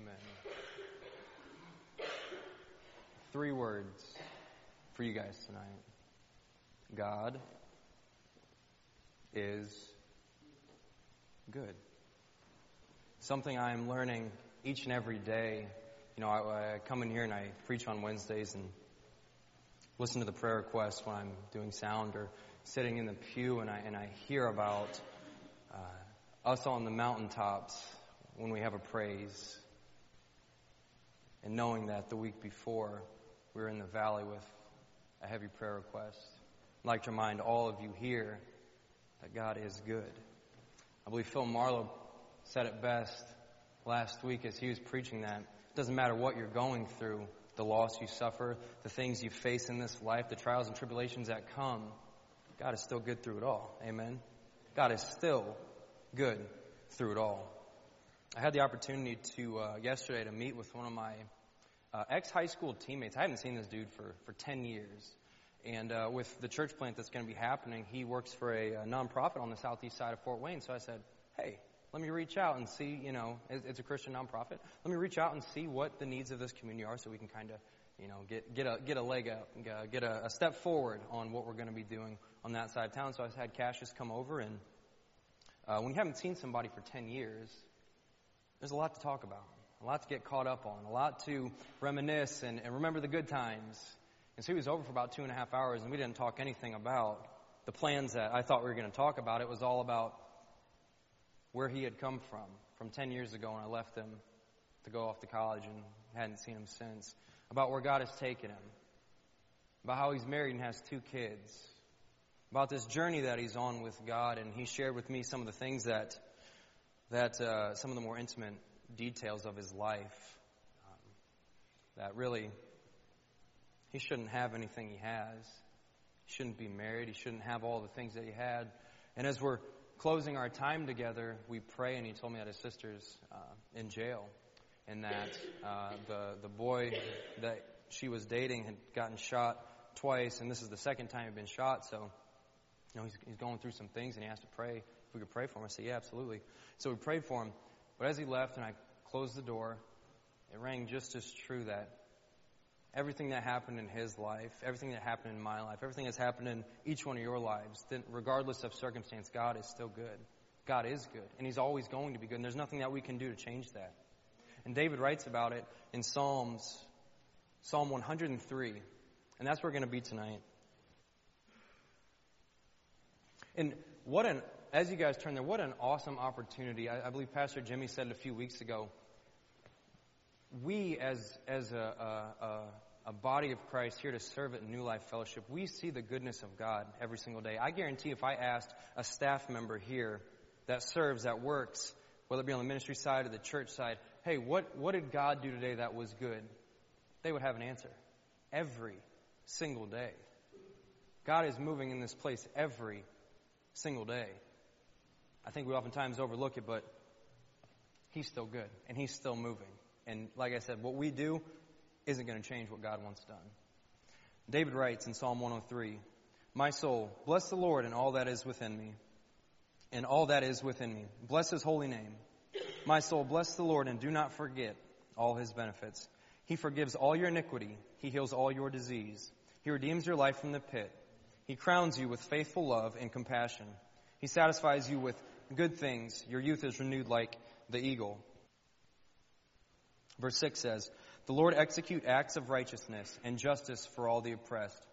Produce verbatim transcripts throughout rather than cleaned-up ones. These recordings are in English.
Amen. Three words for you guys tonight. God is good. Something I am learning each and every day. You know, I, I come in here and I preach on Wednesdays and listen to the prayer requests when I'm doing sound or sitting in the pew, and I and I hear about uh, us on the mountaintops when we have a praise, and knowing that the week before we were in the valley with a heavy prayer request. I'd like to remind all of you here that God is good. I believe Phil Marlowe said it best last week as he was preaching that it doesn't matter what you're going through, the loss you suffer, the things you face in this life, the trials and tribulations that come, God is still good through it all. Amen? God is still good through it all. I had the opportunity to, uh, yesterday, to meet with one of my uh, ex-high school teammates. I haven't seen this dude for, for ten years. And uh, with the church plant that's going to be happening, he works for a, a nonprofit on the southeast side of Fort Wayne. So I said, hey, let me reach out and see, you know, it's a Christian nonprofit. Let me reach out and see what the needs of this community are so we can kind of, you know, get get a get a leg up, get a, a step forward on what we're going to be doing on that side of town. So I had Cassius come over, and uh, when you haven't seen somebody for ten years, there's a lot to talk about, a lot to get caught up on, a lot to reminisce and, and remember the good times. And so he was over for about two and a half hours, and we didn't talk anything about the plans that I thought we were going to talk about. It was all about where he had come from, from ten years ago when I left him to go off to college and hadn't seen him since, about where God has taken him, about how he's married and has two kids, about this journey that he's on with God. And he shared with me some of the things that, that uh, some of the more intimate details of his life, um, that really he shouldn't have anything he has. He shouldn't be married. He shouldn't have all the things that he had. And as we're closing our time together, we pray, and he told me that his sister's uh, in jail, and that uh, the the boy that she was dating had gotten shot twice, and this is the second time he'd been shot. So, you know, he's, he's going through some things, and he has to pray. If we could pray for him, I said, yeah, absolutely. So we prayed for him. But as he left, and I closed the door, it rang just as true that everything that happened in his life, everything that happened in my life, everything that's happened in each one of your lives, then regardless of circumstance, God is still good. God is good, and he's always going to be good, and there's nothing that we can do to change that. And David writes about it in Psalms, Psalm one hundred three, and that's where we're going to be tonight. And what an, as you guys turn there, what an awesome opportunity. I, I believe Pastor Jimmy said it a few weeks ago. We, as as a, a, a body of Christ here to serve at New Life Fellowship, we see the goodness of God every single day. I guarantee if I asked a staff member here that serves, that works, whether it be on the ministry side or the church side, hey, what, what did God do today that was good? They would have an answer. Every single day. God is moving in this place every single day. I think we oftentimes overlook it, but he's still good, and he's still moving. And like I said, what we do isn't going to change what God wants done. David writes in Psalm one oh three, my soul, bless the Lord and all that is within me. And all that is within me. Bless his holy name. My soul, bless the Lord and do not forget all his benefits. He forgives all your iniquity. He heals all your disease. He redeems your life from the pit. He crowns you with faithful love and compassion. He satisfies you with good things. Your youth is renewed like the eagle. Verse six says, the Lord execute acts of righteousness and justice for all the oppressed.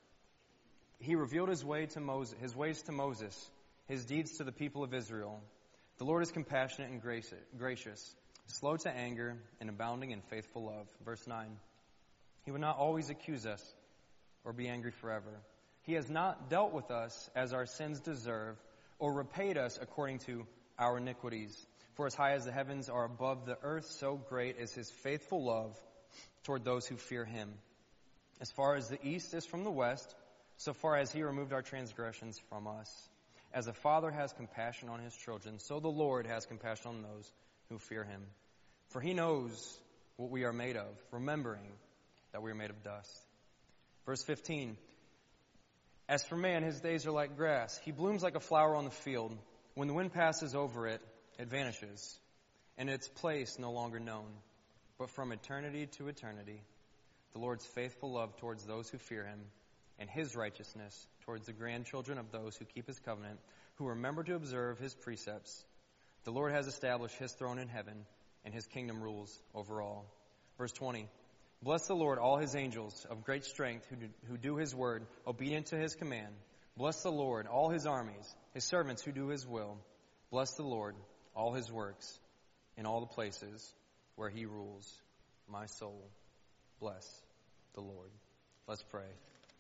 He revealed his way to Moses, his ways to Moses, his deeds to the people of Israel. The Lord is compassionate and gracious, slow to anger and abounding in faithful love. Verse nine, he will not always accuse us or be angry forever. He has not dealt with us as our sins deserve or repaid us according to our iniquities. For as high as the heavens are above the earth, so great is his faithful love toward those who fear him. As far as the east is from the west, so far as he removed our transgressions from us. As a father has compassion on his children, so the Lord has compassion on those who fear him. For he knows what we are made of, remembering that we are made of dust. Verse fifteen, as for man, his days are like grass. He blooms like a flower on the field. When the wind passes over it, it vanishes, and its place no longer known. but from eternity to eternity, the Lord's faithful love towards those who fear him, and his righteousness towards the grandchildren of those who keep his covenant, who remember to observe his precepts. The Lord has established his throne in heaven, and his kingdom rules over all. Verse twenty, bless the Lord, all his angels of great strength who do, who do his word, obedient to his command. Bless the Lord, all his armies, his servants who do his will. Bless the Lord, all his works, in all the places where he rules. My soul, bless the Lord. Let's pray.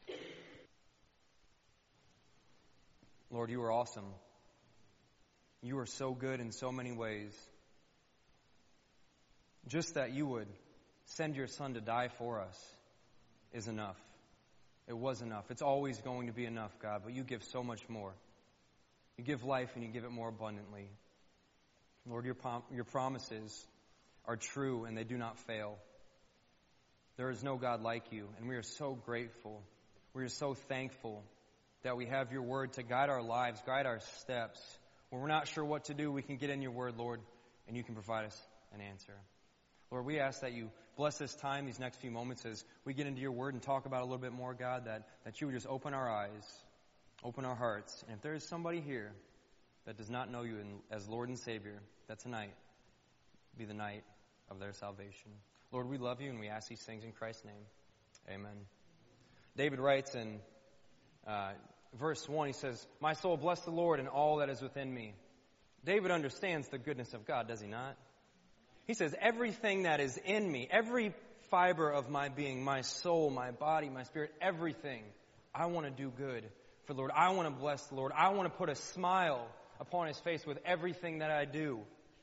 Lord, you are awesome. You are so good in so many ways. Just that you would send your Son to die for us is enough. It was enough. It's always going to be enough, God, but you give so much more. You give life and you give it more abundantly. Lord, your, prom- your promises are true and they do not fail. There is no God like you, and we are so grateful. We are so thankful that we have your word to guide our lives, guide our steps. When we're not sure what to do, we can get in your word, Lord, and you can provide us an answer. Lord, we ask that you bless this time, these next few moments, as we get into your word and talk about it a little bit more, God, that, that you would just open our eyes, open our hearts. And if there is somebody here that does not know you in, as Lord and Savior, that tonight be the night of their salvation. Lord, we love you and we ask these things in Christ's name. Amen. David writes in uh, verse one, he says, my soul, bless the Lord and all that is within me. David understands the goodness of God, does he not? He says, everything that is in me, every fiber of my being, my soul, my body, my spirit, everything, I want to do good for the Lord. I want to bless the Lord. I want to put a smile upon his face with everything that I do.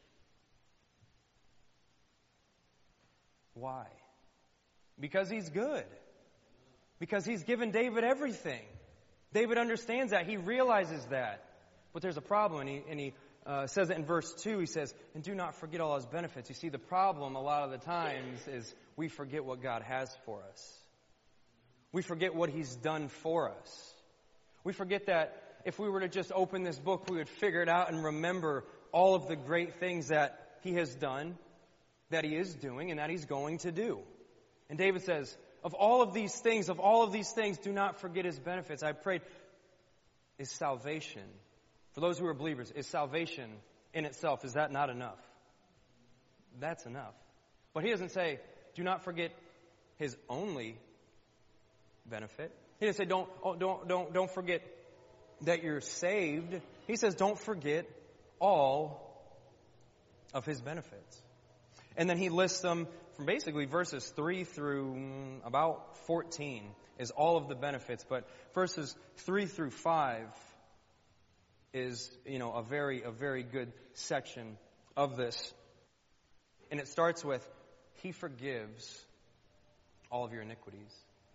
Why? Because he's good. Because he's given David everything. David understands that. He realizes that. But there's a problem, and he, and he uh, says it in verse two. He says, and do not forget all his benefits. You see, the problem a lot of the times is we forget what God has for us. We forget what he's done for us. We forget that if we were to just open this book, we would figure it out and remember all of the great things that he has done, that he is doing, and that he's going to do. And David says, of all of these things, of all of these things, do not forget his benefits. I prayed, is salvation, for those who are believers, is salvation in itself, is that not enough? That's enough. But he doesn't say, do not forget his only benefit. He doesn't say, don't, oh, don't, don't, don't forget that you're saved. He says, don't forget all of his benefits. And then he lists them from basically verses three through about fourteen is all of the benefits. But verses three through five is, you know, a very, a very good section of this. And it starts with, he forgives all of your iniquities.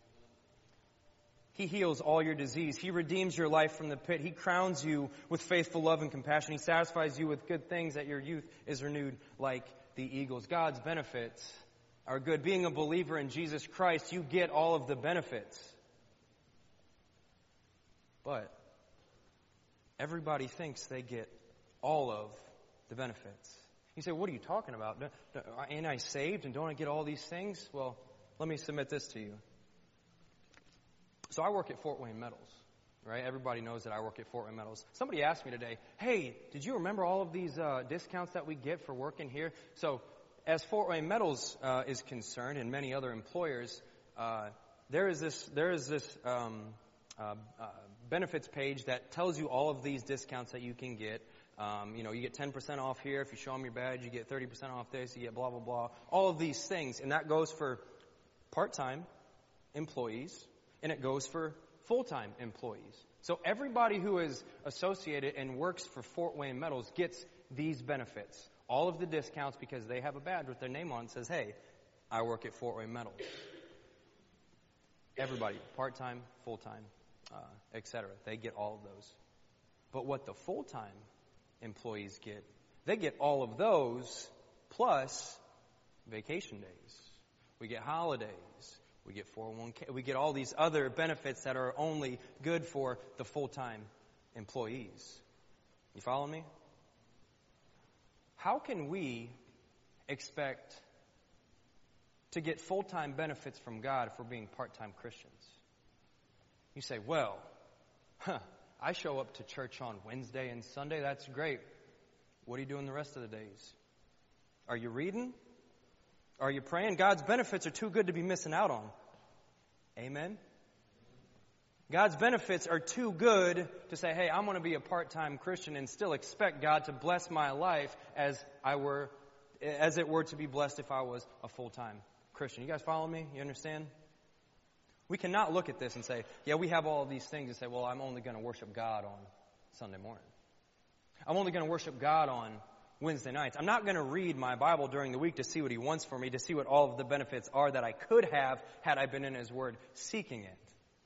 He heals all your disease. He redeems your life from the pit. He crowns you with faithful love and compassion. He satisfies you with good things, that your youth is renewed like the eagles. God's benefits are good. Being a believer in Jesus Christ, you get all of the benefits. But everybody thinks they get all of the benefits. You say, what are you talking about? Ain't I saved and don't I get all these things? Well, let me submit this to you. So I work at Fort Wayne Metals, right? Everybody knows that I work at Fort Wayne Metals. Somebody asked me today, hey, did you remember all of these uh, discounts that we get for working here? So as Fort Wayne Metals uh, is concerned, and many other employers, uh, there is this there is this um, uh, uh, benefits page that tells you all of these discounts that you can get. Um, you know, you get ten percent off here. If you show them your badge, you get thirty percent off this. You get blah, blah, blah. All of these things. And that goes for part-time employees. And it goes for full-time employees. So everybody who is associated and works for Fort Wayne Metals gets these benefits. All of the discounts because they have a badge with their name on it says, hey, I work at Fort Wayne Metals. Everybody, part-time, full-time, uh, et cetera. They get all of those. But what the full-time employees get, they get all of those plus vacation days. We get holidays. We get four oh one k. We get all these other benefits that are only good for the full-time employees. You follow me? How can we expect to get full-time benefits from God for being part-time Christians. You say, well, huh, I show up to church on Wednesday and Sunday. That's great. What are you doing the rest of the days? Are you reading? Are you praying? God's benefits are too good to be missing out on. Amen? God's benefits are too good to say, hey, I'm going to be a part-time Christian and still expect God to bless my life as I were, as it were to be blessed if I was a full-time Christian. You guys follow me? You understand? We cannot look at this and say, yeah, we have all of these things and say, well, I'm only going to worship God on Sunday morning. I'm only going to worship God on Wednesday nights. I'm not going to read my Bible during the week to see what He wants for me, to see what all of the benefits are that I could have had I been in His Word seeking it.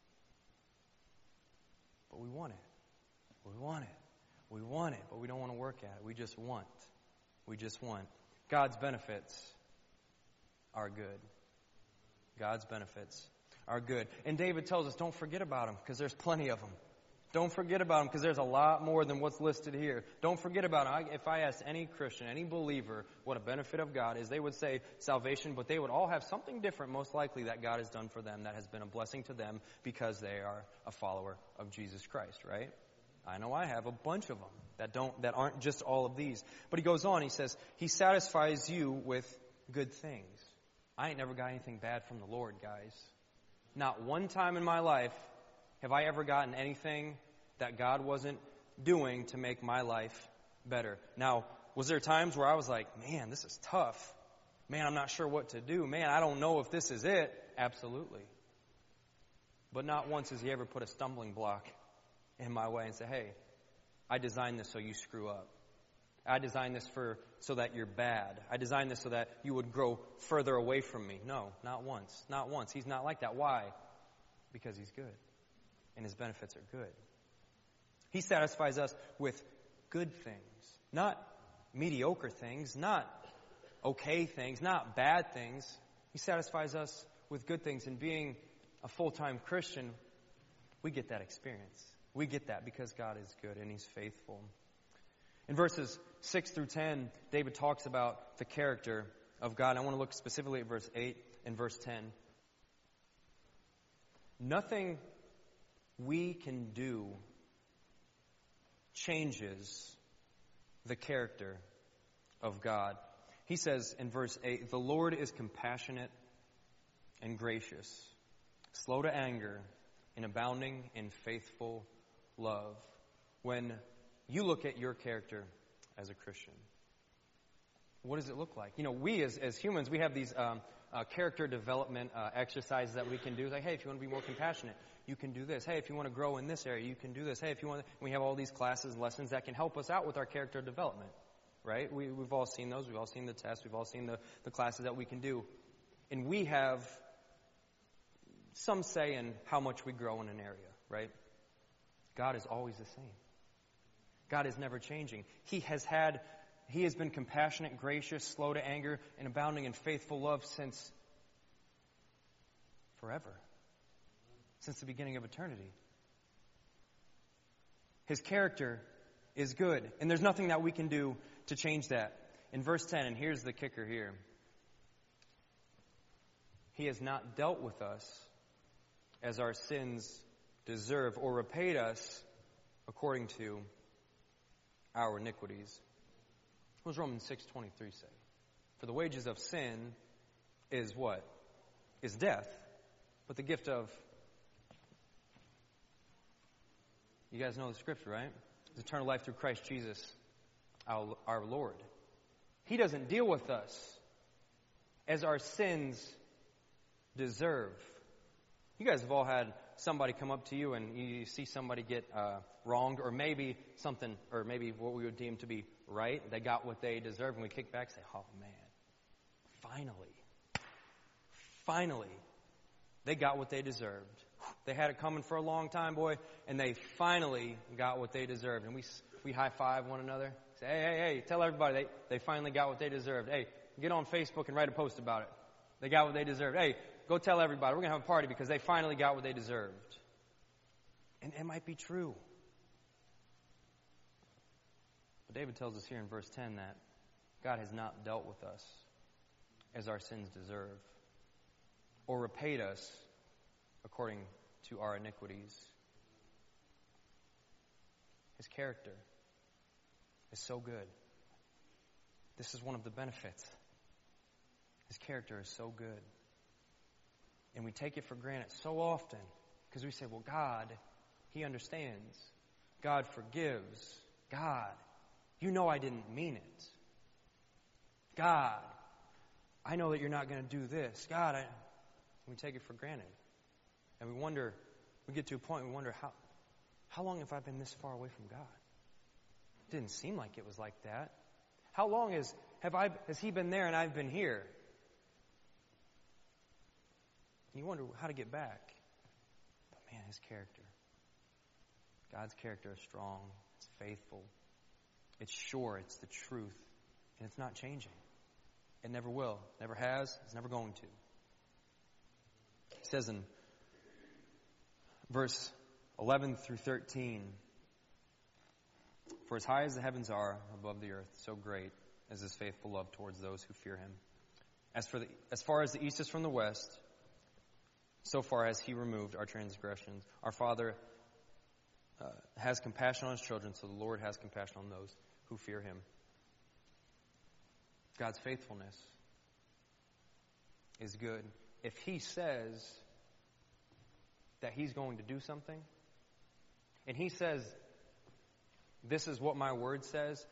But we want it. We want it. We want it, but we don't want to work at it. We just want. We just want. God's benefits are good. God's benefits are good. And David tells us, don't forget about them, because there's plenty of them. Don't forget about them, because there's a lot more than what's listed here. Don't forget about them. If I asked any Christian, any believer, what a benefit of God is, they would say salvation, but they would all have something different, most likely, that God has done for them that has been a blessing to them because they are a follower of Jesus Christ, right? I know I have a bunch of them that don't, that aren't just all of these. But he goes on, he says, He satisfies you with good things. I ain't never got anything bad from the Lord, guys. Not one time in my life have I ever gotten anything that God wasn't doing to make my life better. Now, was there times where I was like, man, this is tough. Man, I'm not sure what to do. Man, I don't know if this is it. Absolutely. But not once has He ever put a stumbling block in my way and say, hey, I designed this so you screw up. I designed this for so that you're bad. I designed this so that you would grow further away from me. No, not once. Not once. He's not like that. Why? Because He's good. And His benefits are good. He satisfies us with good things. Not mediocre things. Not okay things. Not bad things. He satisfies us with good things. And being a full-time Christian, we get that experience. We get that because God is good and He's faithful. In verses six through ten, David talks about the character of God. I want to look specifically at verse eight and verse ten. Nothing we can do changes the character of God. He says in verse eight, the Lord is compassionate and gracious, slow to anger, and abounding in faithful love. When you look at your character as a Christian, what does it look like? You know, we as, as humans, we have these um, uh, character development uh, exercises that we can do. It's like, hey, if you want to be more compassionate, you can do this. Hey, if you want to grow in this area, you can do this. Hey, if you want to, we have all these classes and lessons that can help us out with our character development, right? We, we've all seen those. We've all seen the tests. We've all seen the, the classes that we can do. And we have some say in how much we grow in an area, right? God is always the same. God is never changing. He has had, He has been compassionate, gracious, slow to anger, and abounding in faithful love since forever. Since the beginning of eternity. His character is good, and there's nothing that we can do to change that. In verse ten, and here's the kicker here. He has not dealt with us as our sins deserve, or repaid us according to our iniquities. What does Romans six twenty-three say? For the wages of sin is what? Is death. But the gift of, you guys know the scripture, right? It's eternal life through Christ Jesus, our, our Lord. He doesn't deal with us as our sins deserve. You guys have all had somebody come up to you and you see somebody get uh, wronged, or maybe something, or maybe what we would deem to be right. They got what they deserve, and we kick back and say, oh man, finally, finally, they got what they deserved. They had it coming for a long time, boy, and they finally got what they deserved. And we we high-five one another. Say, hey, hey, hey, tell everybody they, they finally got what they deserved. Hey, get on Facebook and write a post about it. They got what they deserved. Hey, go tell everybody. We're going to have a party because they finally got what they deserved. And it might be true. But David tells us here in verse ten that God has not dealt with us as our sins deserve. or repaid us according to our iniquities. His character is so good. This is one of the benefits. His character is so good. And we take it for granted so often because we say, well, God, He understands. God forgives. God, you know I didn't mean it. God, I know that you're not going to do this. God, I... we take it for granted. And we wonder, we get to a point, we wonder, how, how long have I been this far away from God? It didn't seem like it was like that. How long is, have I, has He been there and I've been here? And you wonder how to get back. But man, His character. God's character is strong. It's faithful. It's sure. It's the truth. And it's not changing. It never will. Never has. It's never going to. It says in verse eleven through thirteen, for as high as the heavens are above the earth, so great is His faithful love towards those who fear Him. As for the, as far as the east is from the west, so far has He removed our transgressions. Our Father uh, has compassion on His children, so the Lord has compassion on those who fear Him. God's faithfulness is good. If He says that He's going to do something, and He says, this is what my word says,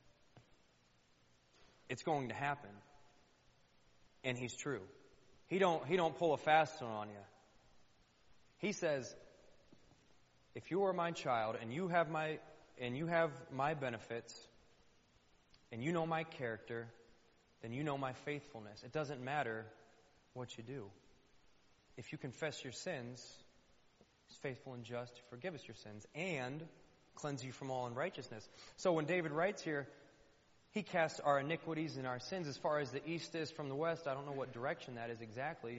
it's going to happen. And He's true. He don't, he don't pull a fast one on you. He says, if you are my child and you have my and you have my benefits and you know my character, then you know my faithfulness. It doesn't matter what you do. If you confess your sins, He's faithful and just to forgive us your sins and cleanse you from all unrighteousness. So when David writes here, He casts our iniquities and our sins as far as the east is from the west. I don't know what direction that is exactly.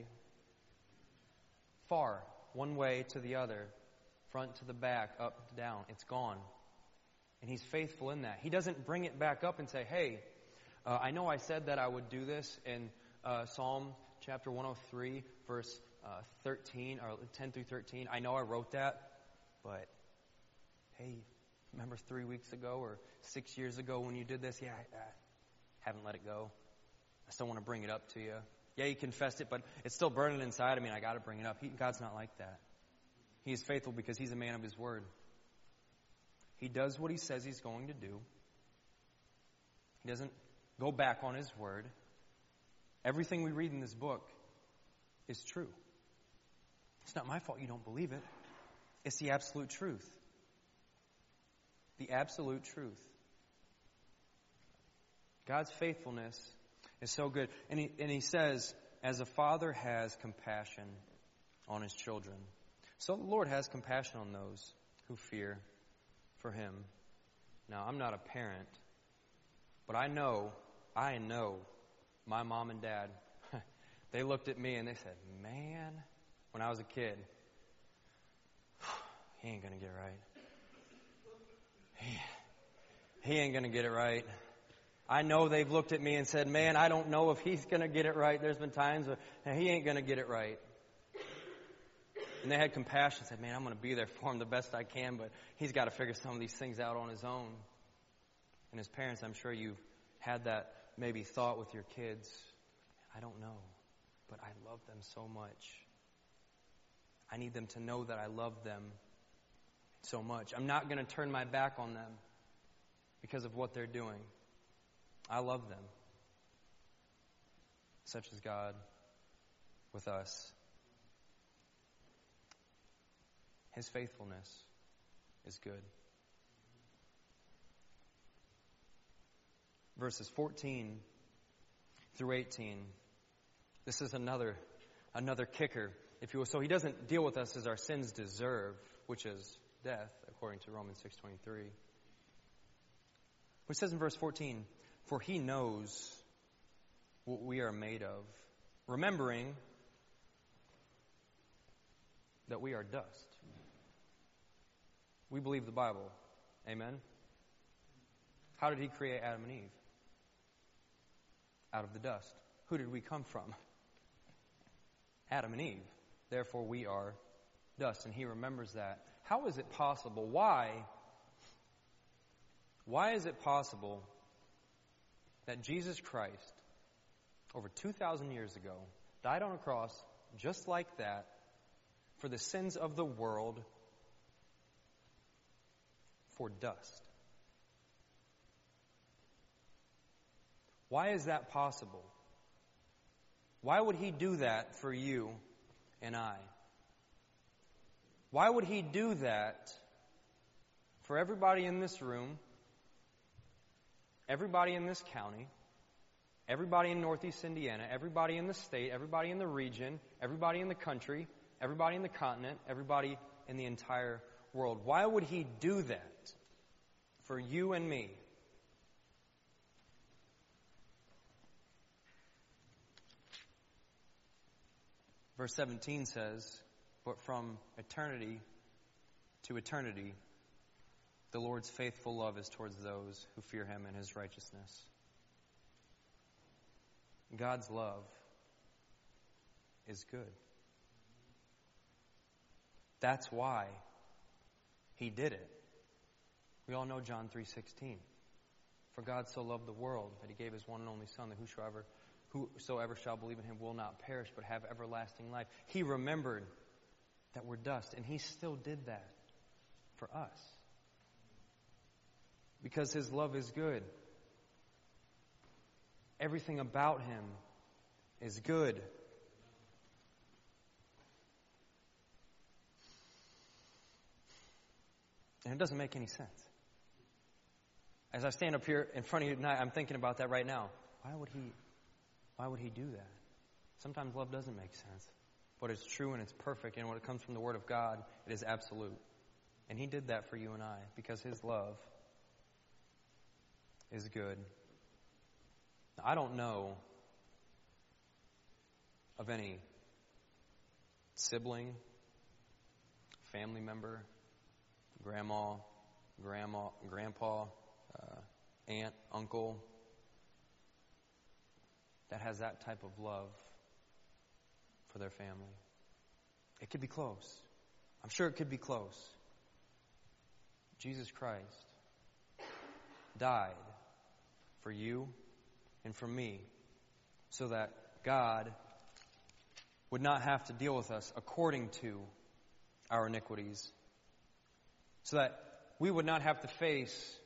Far, one way to the other, front to the back, up, down. It's gone. And He's faithful in that. He doesn't bring it back up and say, hey, uh, I know I said that I would do this in uh, Psalm chapter one oh three, verse uh, thirteen, or ten through thirteen. I know I wrote that, but hey, remember three weeks ago or six years ago when you did this? Yeah, I, I haven't let it go. I still want to bring it up to you. Yeah, you confessed it, but it's still burning inside of me, and I got to bring it up. He, God's not like that. He is faithful because He's a man of His word. He does what He says He's going to do. He doesn't go back on His word. Everything we read in this book is true. It's not my fault you don't believe it. It's the absolute truth. The absolute truth. God's faithfulness is so good. And he, and he says, as a father has compassion on his children, so the Lord has compassion on those who fear for Him. Now, I'm not a parent, but I know, I know my mom and dad, they looked at me and they said, man, when I was a kid, he ain't going to get it right. He, he ain't going to get it right. I know they've looked at me and said, man, I don't know if he's going to get it right. There's been times where he ain't going to get it right. And they had compassion, said, man, I'm going to be there for him the best I can, but he's got to figure some of these things out on his own. And as parents, I'm sure you've had that maybe thought with your kids. I don't know, but I love them so much. I need them to know that I love them so much. I'm not going to turn my back on them because of what they're doing. I love them. Such is God with us. His faithfulness is good. Verses fourteen through eighteen. This is another another kicker, if you will. So He doesn't deal with us as our sins deserve, which is death, according to Romans six twenty-three. It says in verse fourteen, for He knows what we are made of, remembering that we are dust. We believe the Bible. Amen? How did He create Adam and Eve? Out of the dust. Who did we come from? Adam and Eve. Therefore we are dust. And he remembers that. How is it possible? Why? Why is it possible that Jesus Christ, over two thousand years ago, died on a cross just like that for the sins of the world for dust? Why is that possible? Why would he do that for you and I? Why would he do that for everybody in this room, everybody in this county, everybody in Northeast Indiana, everybody in the state, everybody in the region, everybody in the country, everybody in the continent, everybody in the entire world? Why would he do that for you and me? Verse seventeen says, "But from eternity to eternity, the Lord's faithful love is towards those who fear him and his righteousness." God's love is good. That's why he did it. We all know John three sixteen. "For God so loved the world that he gave his one and only Son, that whosoever Whosoever shall believe in him will not perish but have everlasting life." He remembered that we're dust, and he still did that for us. Because his love is good. Everything about him is good. And it doesn't make any sense. As I stand up here in front of you tonight, I'm thinking about that right now. Why would he... Why would he do that? Sometimes love doesn't make sense. But it's true and it's perfect. And when it comes from the Word of God, it is absolute. And he did that for you and I because his love is good. Now, I don't know of any sibling, family member, grandma, grandma, grandpa, uh, aunt, uncle, that has that type of love for their family. It could be close. I'm sure it could be close. Jesus Christ died for you and for me so that God would not have to deal with us according to our iniquities, so that we would not have to face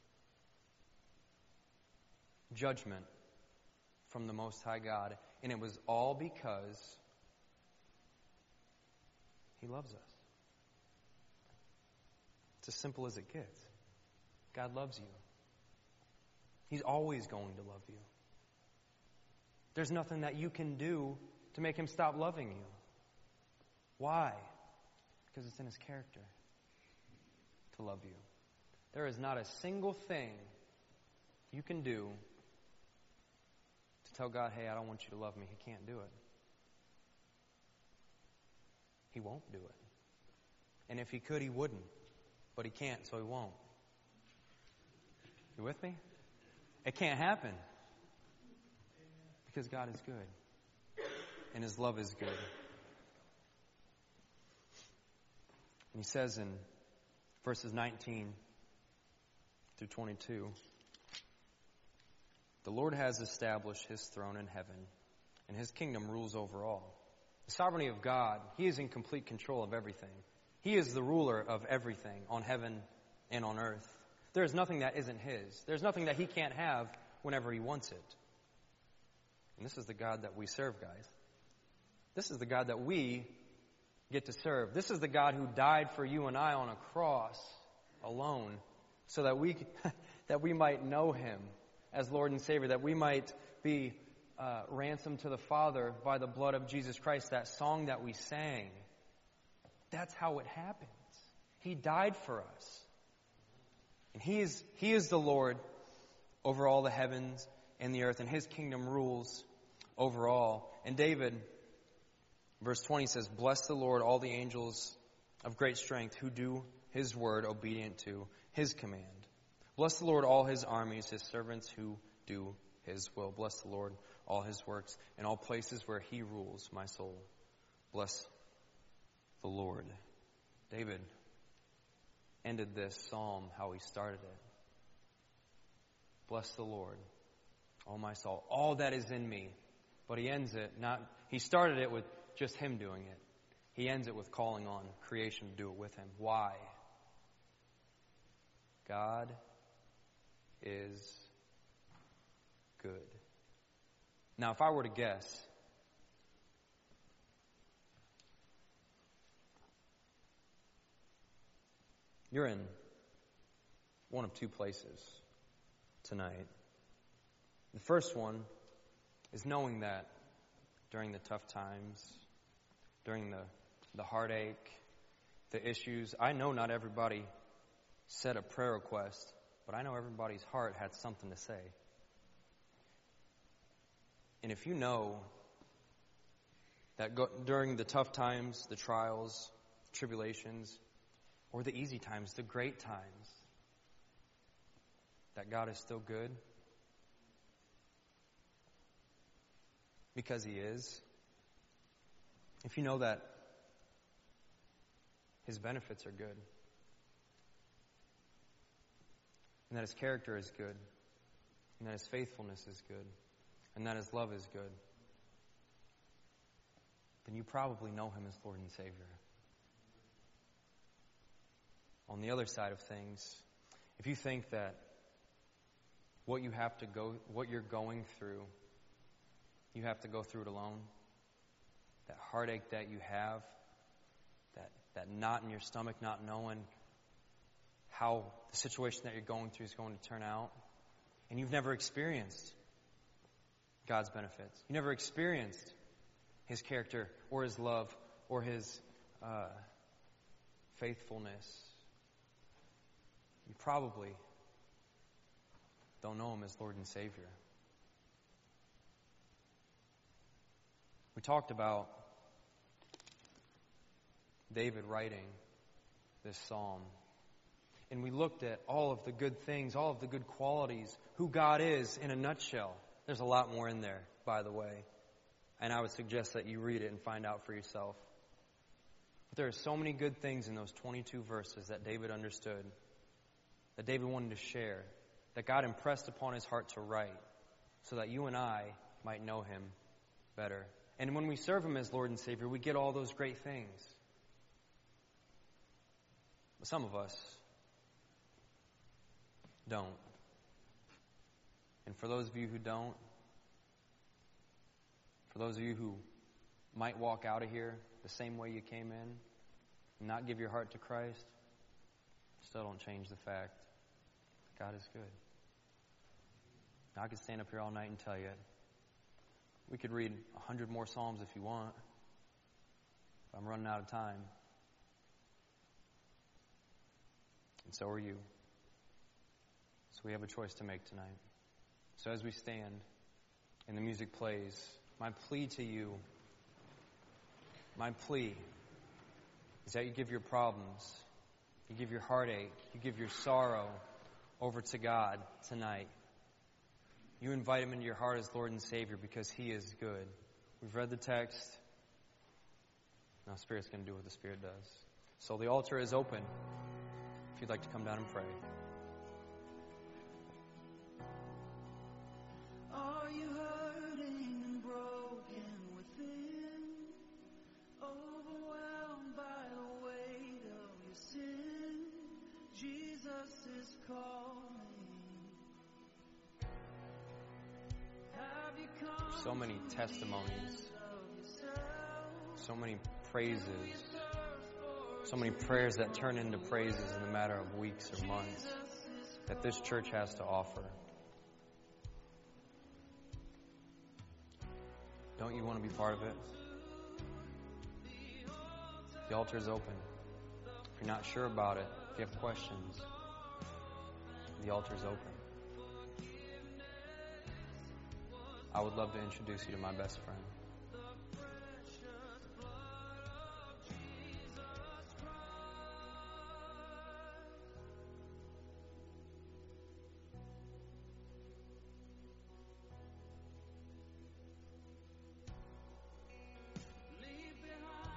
judgment from the Most High God. And it was all because he loves us. It's as simple as it gets. God loves you. He's always going to love you. There's nothing that you can do to make him stop loving you. Why? Because it's in his character to love you. There is not a single thing you can do to tell God, "Hey, I don't want you to love me." He can't do it. He won't do it. And if he could, he wouldn't. But he can't, so he won't. You with me? It can't happen. Because God is good. And his love is good. And he says in verses nineteen through twenty-two, "The Lord has established his throne in heaven, and his kingdom rules over all." The sovereignty of God, he is in complete control of everything. He is the ruler of everything on heaven and on earth. There is nothing that isn't his. There's nothing that he can't have whenever he wants it. And this is the God that we serve, guys. This is the God that we get to serve. This is the God who died for you and I on a cross alone so that we that we might know him as Lord and Savior, that we might be uh, ransomed to the Father by the blood of Jesus Christ, that song that we sang. That's how it happens. He died for us. And he is, he is the Lord over all the heavens and the earth, and his kingdom rules over all. And David, verse twenty says, "Bless the Lord, all the angels of great strength who do his word, obedient to his command. Bless the Lord, all his armies, his servants who do his will. Bless the Lord, all his works, and all places where he rules, my soul. Bless the Lord. David ended this psalm how he started it. Bless the Lord, O my soul, all that is in me. But he ends it not, he started it with just him doing it. He ends it with calling on creation to do it with him. Why? God is good. Now, if I were to guess, you're in one of two places tonight. The first one is knowing that during the tough times, during the, the heartache, the issues, I know not everybody said a prayer request, but I know everybody's heart had something to say. And if you know that go, during the tough times, the trials, tribulations, or the easy times, the great times, that God is still good, because He is. If you know that His benefits are good, and that His character is good, and that His faithfulness is good, and that His love is good, then you probably know Him as Lord and Savior. On the other side of things, if you think that what you have to go, what you're going through, you have to go through it alone, that heartache that you have, that, that knot in your stomach, not knowing how the situation that you're going through is going to turn out, and you've never experienced God's benefits. You never experienced His character or His love or His uh, faithfulness. You probably don't know Him as Lord and Savior. We talked about David writing this psalm. And we looked at all of the good things, all of the good qualities, who God is in a nutshell. There's a lot more in there, by the way. And I would suggest that you read it and find out for yourself. But there are so many good things in those twenty-two verses that David understood, that David wanted to share, that God impressed upon his heart to write, so that you and I might know Him better. And when we serve Him as Lord and Savior, we get all those great things. But some of us don't. And for those of you who don't, for those of you who might walk out of here the same way you came in, and not give your heart to Christ, still don't change the fact God is good. Now, I could stand up here all night and tell you, we could read a hundred more Psalms if you want. But I'm running out of time. And so are you. So we have a choice to make tonight. So as we stand and the music plays, my plea to you, my plea is that you give your problems, you give your heartache, you give your sorrow over to God tonight. You invite Him into your heart as Lord and Savior because He is good. We've read the text. Now Spirit's going to do what the Spirit does. So the altar is open if you'd like to come down and pray. Are you hurting and broken within? Overwhelmed by the weight of your sin? Jesus is calling. So many testimonies, so many praises, so many prayers that turn into praises in a matter of weeks or months that this church has to offer. Don't you want to be part of it? The altar is open. If you're not sure about it, if you have questions, the altar is open. I would love to introduce you to my best friend. Leave behind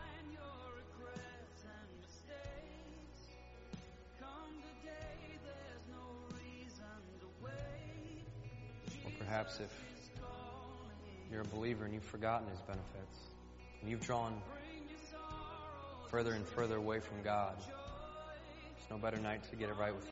Perhaps if you're a believer and you've forgotten His benefits, and you've drawn further and further away from God, there's no better night to get it right with